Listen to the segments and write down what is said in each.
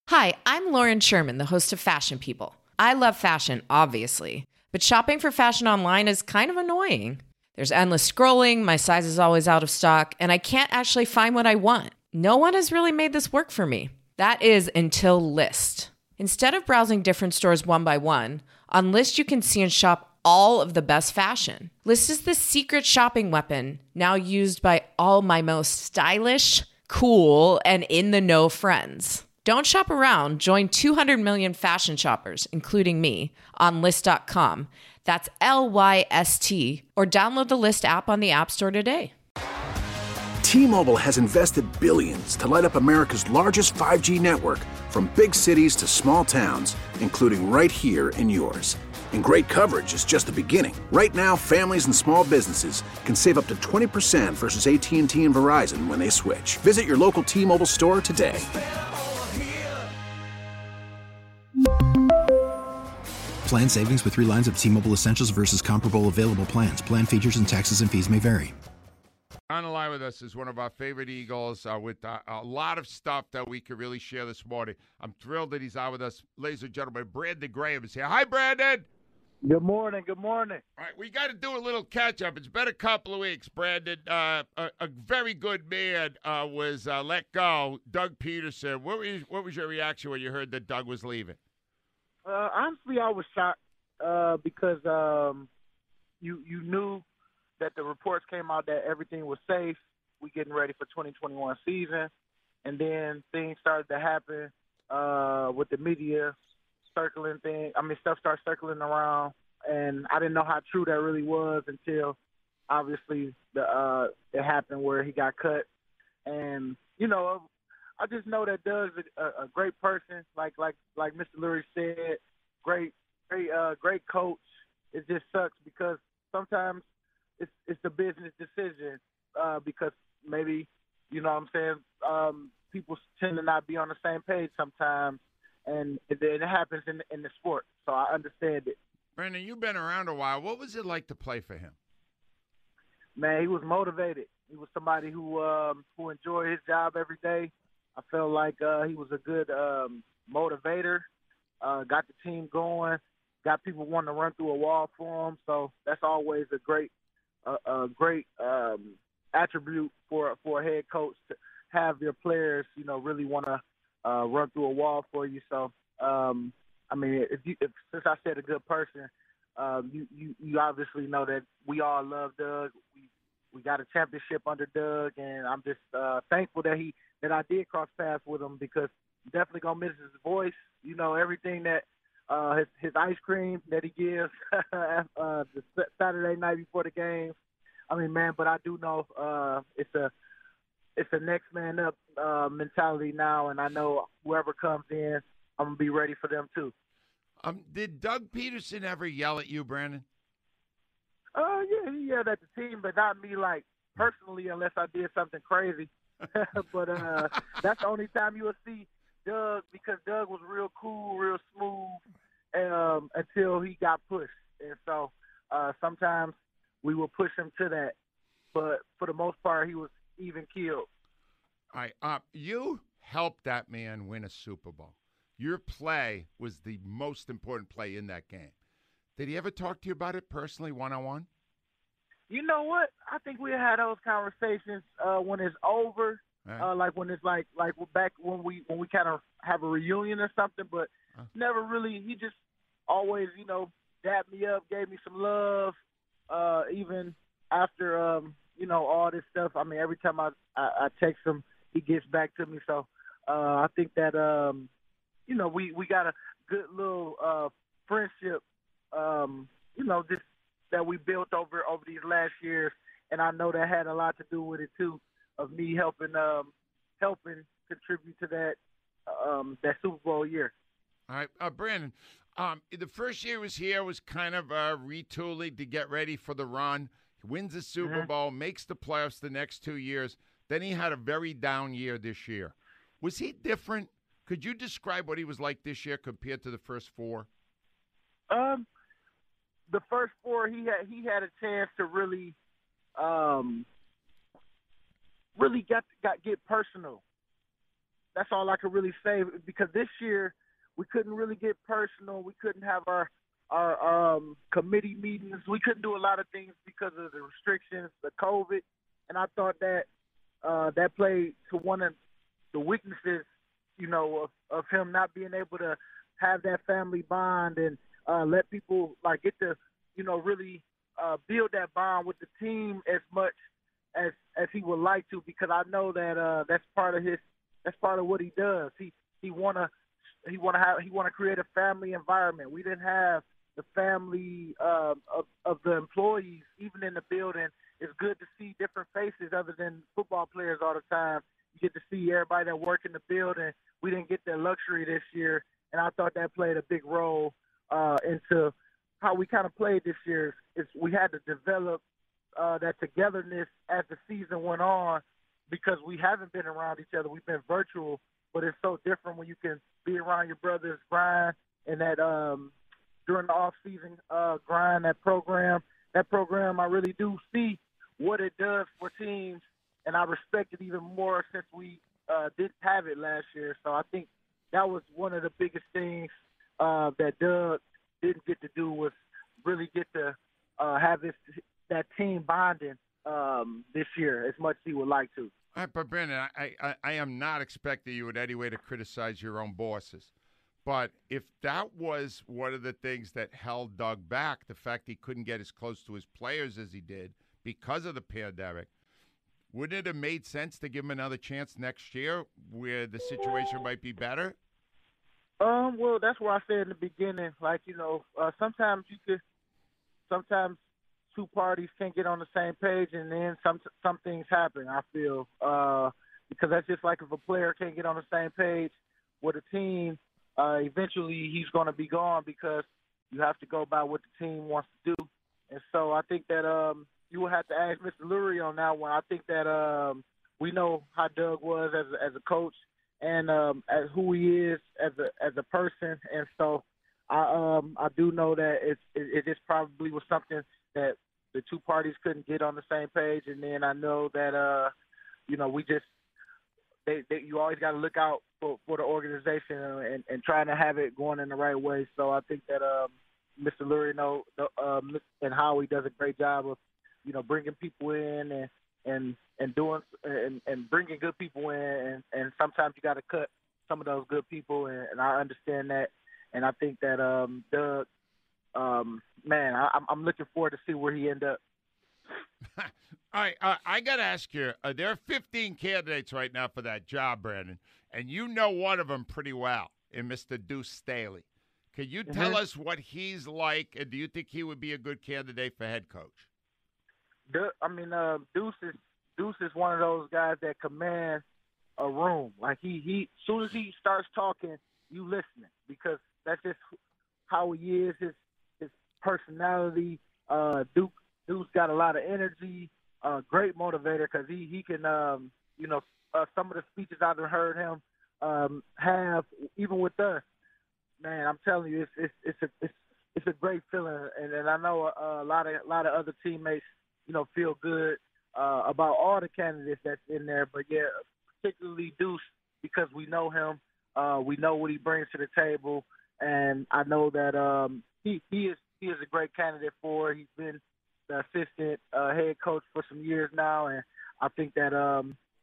Hi, I'm Lauren Sherman, the host of Fashion People. I love fashion, obviously, but shopping for fashion online is kind of annoying. There's endless scrolling, my size is always out of stock, and I can't actually find what I want. No one has really made this work for me. That is until Lyst. Instead of browsing different stores one by one, on Lyst you can see and shop all of the best fashion. Lyst is the secret shopping weapon now used by all my most stylish, cool, and in-the-know friends. Don't shop around. Join 200 million fashion shoppers, including me, on Lyst.com. That's Lyst, or download the Lyst app on the App Store today. T-Mobile has invested billions to light up America's largest 5G network, from big cities to small towns, including right here in yours. And great coverage is just the beginning. Right now, families and small businesses can save up to 20% versus AT&T and Verizon when they switch. Visit your local T-Mobile store today. Plan savings with 3 lines of T-Mobile Essentials versus comparable available plans. Plan features and taxes and fees may vary. On the line with us is one of our favorite Eagles with a lot of stuff that we could really share this morning. I'm thrilled that he's on with us. Ladies and gentlemen, Brandon Graham is here. Hi, Brandon. Good morning. Good morning. All right, we got to do a little catch-up. It's been a couple of weeks, Brandon. A very good man was let go, Doug Peterson. What was your reaction when you heard that Doug was leaving? Honestly, I was shocked because you knew that the reports came out that everything was safe. We getting ready for 2021 season, and then things started to happen with the media circling thing. Stuff started circling around, and I didn't know how true that really was until obviously it happened where he got cut. And I just know that Doug's a great person, like Mr. Lurie said, great coach. It just sucks because sometimes it's the business decision because maybe, people tend to not be on the same page sometimes, and it happens in the sport. So I understand it. Brandon, you've been around a while. What was it like to play for him? Man, he was motivated. He was somebody who enjoyed his job every day. I felt like he was a good motivator, got the team going, got people wanting to run through a wall for him. So that's always a great attribute for a head coach to have your players, really want to run through a wall for you. So, since I said a good person, you obviously know that we all love Doug. We got a championship under Doug, and I'm just thankful that I did cross paths with him because I'm definitely gonna miss his voice. Everything that his ice cream that he gives the Saturday night before the game. But I do know it's a next man up mentality now, and I know whoever comes in, I'm gonna be ready for them too. Did Doug Peterson ever yell at you, Brandon? Yeah, he yelled at the team, but not me, like, personally, unless I did something crazy. But that's the only time you will see Doug, because Doug was real cool, real smooth until he got pushed. And so sometimes we will push him to that. But for the most part, he was even keeled. All right. You helped that man win a Super Bowl. Your play was the most important play in that game. Did he ever talk to you about it personally, one-on-one? You know what? I think we had those conversations when it's over, right. Like when it's like back when we kind of have a reunion or something. But never really. He just always, dapped me up, gave me some love, even after all this stuff. Every time I text him, he gets back to me. So I think that we got a good little friendship. Just that we built over these last years, and I know that had a lot to do with it too, of me helping contribute to that Super Bowl year. All right, Brandon. The first year was here was kind of retooling to get ready for the run. He wins the Super Bowl, makes the playoffs the next 2 years. Then he had a very down year this year. Was he different? Could you describe what he was like this year compared to the first 4? The first 4, he had a chance to really get personal that's all I could really say, because this year we couldn't really get personal. We couldn't have our committee meetings. We couldn't do a lot of things because of the restrictions, the COVID, and I thought that that played to one of the weaknesses, of him not being able to have that family bond and let people like get to, really build that bond with the team as much as he would like to, because I know that that's part of what he does. He wanna create a family environment. We didn't have the family of the employees even in the building. It's good to see different faces other than football players all the time. You get to see everybody that work in the building. We didn't get that luxury this year, and I thought that played a big role into how we kind of played this year. We had to develop that togetherness as the season went on, because we haven't been around each other. We've been virtual, but it's so different when you can be around your brothers, grind, and that during the off-season grind, that program, I really do see what it does for teams, and I respect it even more since we didn't have it last year. So I think that was one of the biggest things that Doug didn't get to do, was really get to have that team bonding this year as much as he would like to. All right, but Brandon, I am not expecting you in any way to criticize your own bosses. But if that was one of the things that held Doug back, the fact he couldn't get as close to his players as he did because of the pandemic, wouldn't it have made sense to give him another chance next year where the situation might be better? Well, that's where I said in the beginning, like, sometimes two parties can't get on the same page, and then some things happen, I feel, because that's just like if a player can't get on the same page with a team, eventually he's going to be gone, because you have to go by what the team wants to do. And so I think that you will have to ask Mr. Lurie on that one. I think that we know how Doug was as a coach, and as who he is as a person, and so I do know that it just probably was something that the two parties couldn't get on the same page, and then I know that we just you always got to look out for the organization and trying to have it going in the right way. So I think that Mr. Lurie and Howie does a great job of bringing people in and doing and bringing good people in, and sometimes you got to cut some of those good people, and I understand that, and I think that Doug, man, I'm looking forward to see where he end up. All right, I got to ask you, there are 15 candidates right now for that job, Brandon, and you know one of them pretty well, in Mr. Deuce Staley. Could you tell us what he's like, and do you think he would be a good candidate for head coach? Deuce is one of those guys that commands a room. Like he as soon as he starts talking, you listening, because that's just how he is. His personality. Deuce got a lot of energy. Great motivator, because he can some of the speeches I've heard him have, even with us. Man, I'm telling you, it's a great feeling, and I know a lot of other teammates feel good about all the candidates that's in there, but yeah, particularly Deuce, because we know him, we know what he brings to the table, and I know that he is a great candidate for. He's been the assistant head coach for some years now, and I think that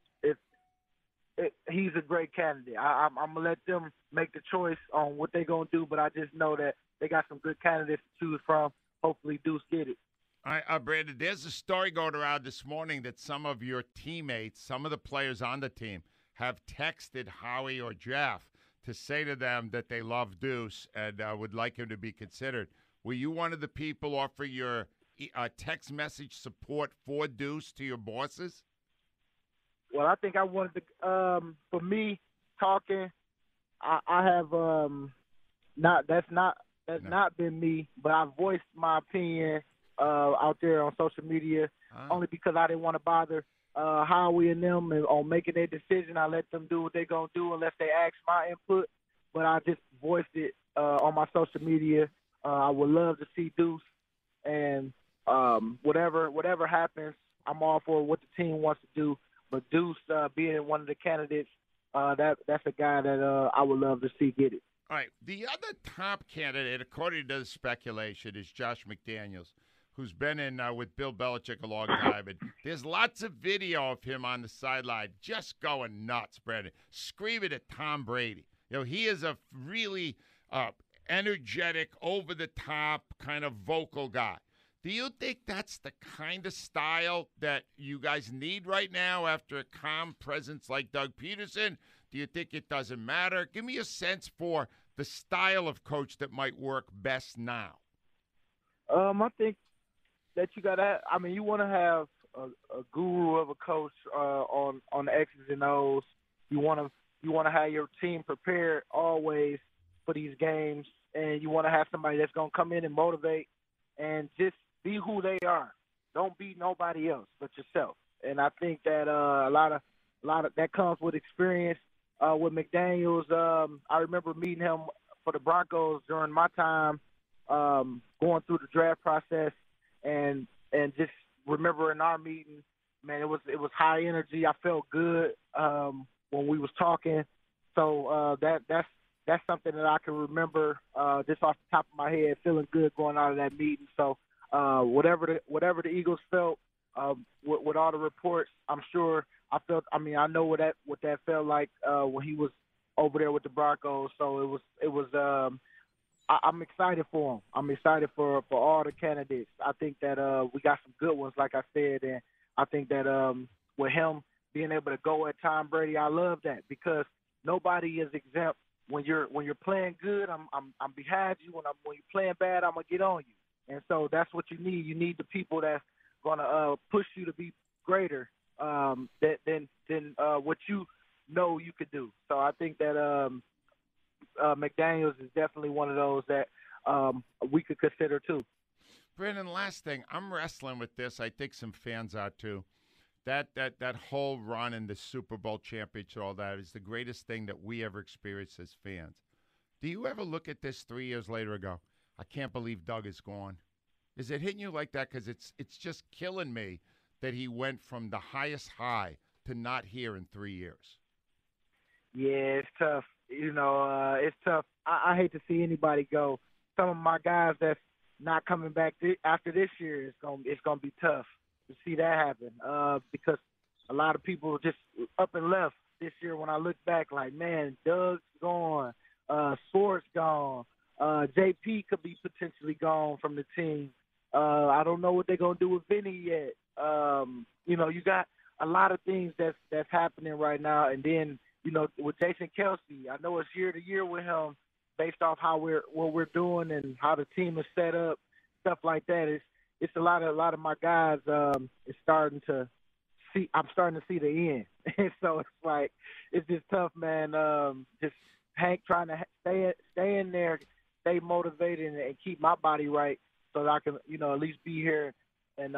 he's a great candidate. I'm gonna let them make the choice on what they're gonna do, but I just know that they got some good candidates to choose from. Hopefully, Deuce get it. All right, Brandon, there's a story going around this morning that some of your teammates, some of the players on the team, have texted Howie or Jeff to say to them that they love Deuce and would like him to be considered. Were you one of the people offering your text message support for Deuce to your bosses? Well, I think I wanted to, for me, talking, I have that's not been me, but I voiced my opinion out there on social media only because I didn't want to bother Howie and them on making their decision. I let them do what they're going to do unless they ask my input, but I just voiced it on my social media. I would love to see Deuce, and whatever happens, I'm all for what the team wants to do. But Deuce being one of the candidates that's a guy that I would love to see get it. All right. The other top candidate, according to the speculation, is Josh McDaniels, who's been in with Bill Belichick a long time. And there's lots of video of him on the sideline just going nuts, Brandon, screaming at Tom Brady. You know, he is a really energetic, over-the-top kind of vocal guy. Do you think that's the kind of style that you guys need right now after a calm presence like Doug Peterson? Do you think it doesn't matter? Give me a sense for the style of coach that might work best now. I think that you want to have a guru of a coach on the X's and O's. You want to have your team prepared always for these games, and you want to have somebody that's going to come in and motivate and just be who they are. Don't be nobody else but yourself. And I think that a lot of that comes with experience. With McDaniels, I remember meeting him for the Broncos during my time going through the draft process, and just remembering our meeting, man, it was high energy. I felt good when we was talking. So that's something that I can remember just off the top of my head, feeling good going out of that meeting. So whatever the Eagles felt with all the reports, I'm sure I know what that felt like when he was over there with the Broncos. So it was. I'm excited for him. I'm excited for all the candidates. I think that we got some good ones, like I said, and I think that with him being able to go at Tom Brady, I love that because nobody is exempt. When you're playing good, I'm behind you. When you're playing bad, I'm gonna get on you. And so that's what you need. You need the people that's gonna push you to be greater than what you know you could do. So I think that McDaniels is definitely one of those that we could consider too. Brandon, last thing, I'm wrestling with this. I think some fans are too. That whole run in the Super Bowl championship, all that is the greatest thing that we ever experienced as fans. Do you ever look at this 3 years later and go, I can't believe Doug is gone? Is it hitting you like that? Because it's just killing me that he went from the highest high to not here in 3 years. Yeah, it's tough. It's tough. I hate to see anybody go. Some of my guys that's not coming back after this year, it's gonna be tough to see that happen because a lot of people just up and left this year. When I look back, like, man, Doug's gone, Swartz gone, JP could be potentially gone from the team. I don't know what they're gonna do with Vinny yet. You got a lot of things that's happening right now, and then with Jason Kelce, I know it's year to year with him, based off what we're doing and how the team is set up, stuff like that. It's a lot of my guys is starting to see. I'm starting to see the end, and so it's like it's just tough, man. Just Hank trying to stay in there, stay motivated, and keep my body right, so that I can at least be here and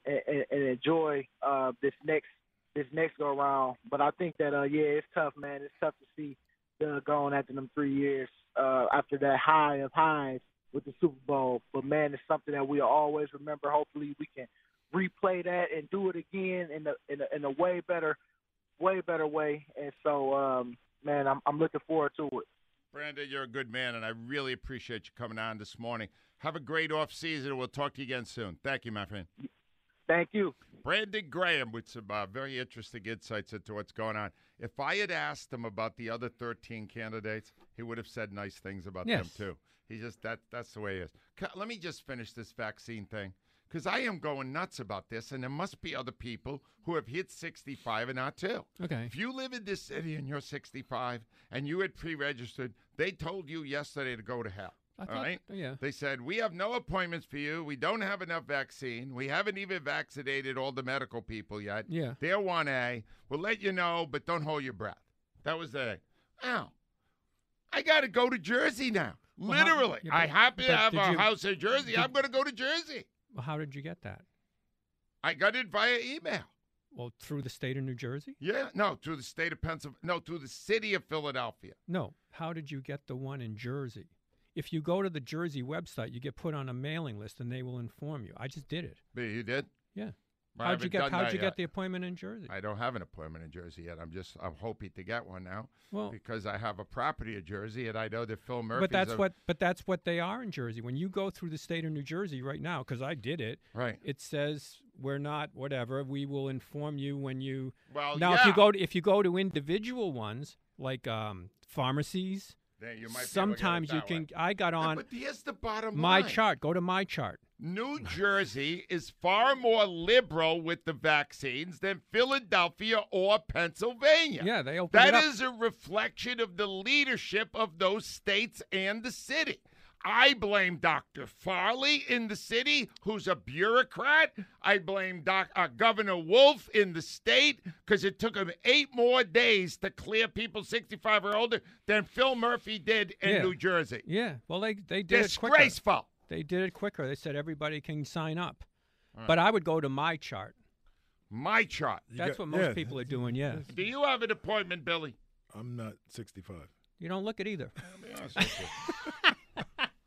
enjoy this next go around. But I think that it's tough, man. It's tough to see Doug going after them 3 years after that high of highs with the Super Bowl. But man, it's something that we'll always remember. Hopefully we can replay that and do it again in a way better way. And so man, I'm looking forward to it. Brandon, you're a good man, and I really appreciate you coming on this morning. Have a great off season. We'll talk to you again soon. Thank you, my friend. Thank you. Brandon Graham with some very interesting insights into what's going on. If I had asked him about the other 13 candidates, he would have said nice things about them too. He's just that's the way he is. Let me just finish this vaccine thing, because I am going nuts about this, and there must be other people who have hit 65 and not too. Okay. If you live in this city and you're 65 and you had pre-registered, they told you yesterday to go to hell. All right? Yeah. They said, we have no appointments for you. We don't have enough vaccine. We haven't even vaccinated all the medical people yet. Yeah. They're 1A. We'll let you know, but don't hold your breath. That was the Ow. I got to go to Jersey now. Well, literally. I happen to have a house in Jersey. I'm going to go to Jersey. Well, how did you get that? I got it via email. Well, through the state of New Jersey? Yeah. No, through the state of Pennsylvania. No, through the city of Philadelphia. No. How did you get the one in Jersey? If you go to the Jersey website, you get put on a mailing list, and they will inform you. I just did it. But you did? Yeah. But I How'd you haven't done that get yet. the appointment in Jersey? I don't have an appointment in Jersey yet. I'm hoping to get one now Well- because I have a property in Jersey, and I know that Phil Murphy. But that's what they are in Jersey. When you go through the state of New Jersey right now, because I did it, Right. it says we're not whatever. We will inform you when you. Well, now yeah. if you go to individual ones like pharmacies, Then you might be able to get it sometimes you that can. way. I got on But here's the bottom my line. chart. Go to my chart. New Jersey is far more liberal with the vaccines than Philadelphia or Pennsylvania. Yeah, they opened it That up. is a reflection of the leadership of those states and the city. I blame Dr. Farley in the city, who's a bureaucrat. I blame Governor Wolf in the state because it took him 8 more days to clear people 65 or older than Phil Murphy did in Yeah. New Jersey. Yeah, well, they did it quicker. Disgraceful. They did it quicker. They said everybody can sign up. But I would go to my chart. My chart. That's what most people are doing, yeah. Do you have an appointment, Billy? I'm not 65. You don't look it either. I'll be honest with you.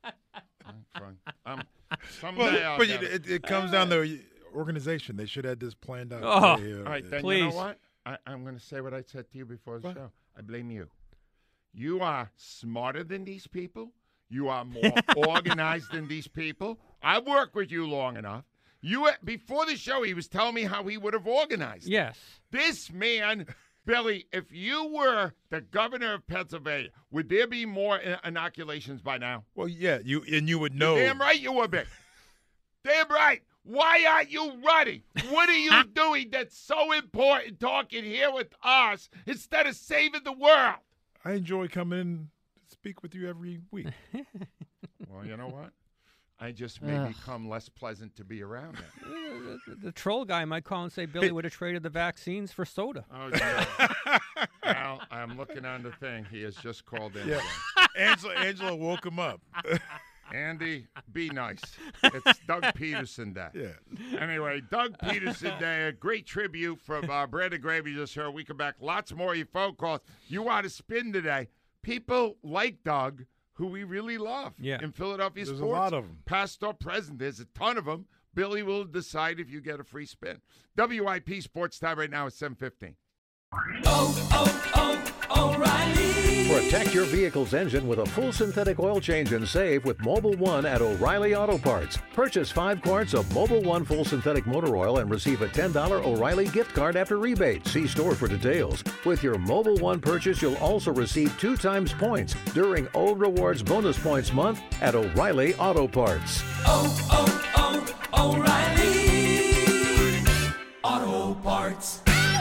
Someday I'll But get it. it comes down to organization. They should have this planned out. Oh. Yeah, All right, then you Please. know what? I'm going to say what I said to you before the show. I blame you. You are smarter than these people. You are more organized than these people. I worked with you long enough. Before the show, he was telling me how he would have organized. Yes. This man, Billy, if you were the governor of Pennsylvania, would there be more inoculations by now? Well, yeah, you would know. Damn right you would be. Damn right. Why aren't you running? What are you doing that's so important talking here with us instead of saving the world? I enjoy coming in to speak with you every week. Well, you know what? I just may become less pleasant to be around now. The troll guy might call and say Billy would have traded the vaccines for soda. Oh, yeah. Al, I'm looking on the thing. He has just called in. Yeah. Angela woke him up. Andy, be nice. It's Doug Peterson Day. Yeah. Anyway, Doug Peterson Day, a great tribute from Brandon Gravy just heard. We come back. Lots more of your phone calls. You want to spin today. People like Doug, who we really love in Philadelphia There's sports. a lot of them. Past or present. There's a ton of them. Billy will decide if you get a free spin. WIP Sports Time right now is 7:15. O'Reilly. Protect your vehicle's engine with a full synthetic oil change and save with Mobil 1 at O'Reilly Auto Parts. Purchase 5 quarts of Mobil 1 full synthetic motor oil and receive a $10 O'Reilly gift card after rebate. See store for details. With your Mobil 1 purchase, you'll also receive 2 times points during O Rewards Bonus Points Month at O'Reilly Auto Parts. O'Reilly Auto Parts.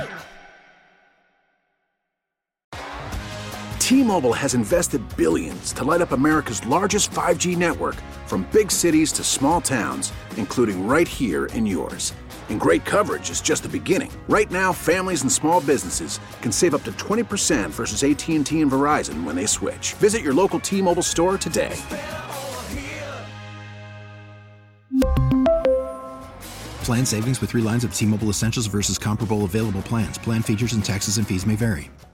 T-Mobile has invested billions to light up America's largest 5G network, from big cities to small towns, including right here in yours. And great coverage is just the beginning. Right now, families and small businesses can save up to 20% versus AT&T and Verizon when they switch. Visit your local T-Mobile store today. Plan savings with 3 lines of T-Mobile Essentials versus comparable available plans. Plan features and taxes and fees may vary.